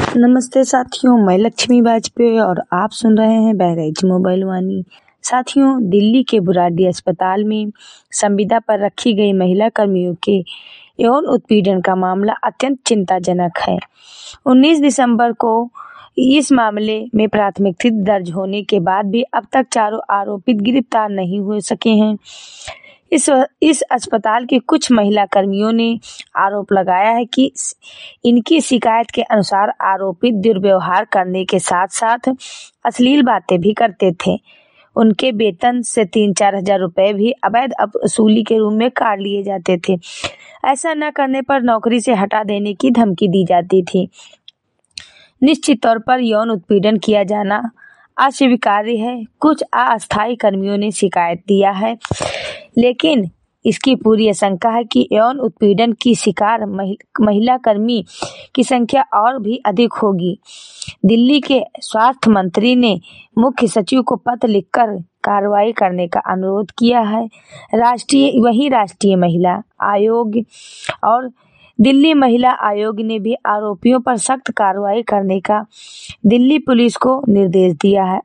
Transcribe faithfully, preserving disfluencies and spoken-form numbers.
नमस्ते साथियों, मैं लक्ष्मी वाजपेयी और आप सुन रहे हैं बहराइच मोबाइल वाणी। साथियों, दिल्ली के बुराड़ी अस्पताल में संविदा पर रखी गई महिला कर्मियों के यौन उत्पीड़न का मामला अत्यंत चिंताजनक है। उन्नीस दिसंबर को इस मामले में प्राथमिकी दर्ज होने के बाद भी अब तक चारों आरोपित गिरफ्तार नहीं हो सके हैं। इस इस अस्पताल के कुछ महिला कर्मियों ने आरोप लगाया है कि इनकी शिकायत के अनुसार आरोपित दुर्व्यवहार करने के साथ साथ अश्लील बातें भी करते थे। उनके वेतन से तीन चार हजार रुपए भी अवैध वसूली के रूप में काट लिए जाते थे। ऐसा न करने पर नौकरी से हटा देने की धमकी दी जाती थी। निश्चित तौर पर यौन उत्पीड़न किया जाना अस्वीकार्य है। कुछ अस्थायी कर्मियों ने शिकायत दिया है, लेकिन इसकी पूरी आशंका है कि यौन उत्पीड़न की शिकार महिला कर्मी की संख्या और भी अधिक होगी। दिल्ली के स्वास्थ्य मंत्री ने मुख्य सचिव को पत्र लिखकर कार्रवाई करने का अनुरोध किया है। राष्ट्रीय वहीं राष्ट्रीय महिला आयोग और दिल्ली महिला आयोग ने भी आरोपियों पर सख्त कार्रवाई करने का दिल्ली पुलिस को निर्देश दिया है।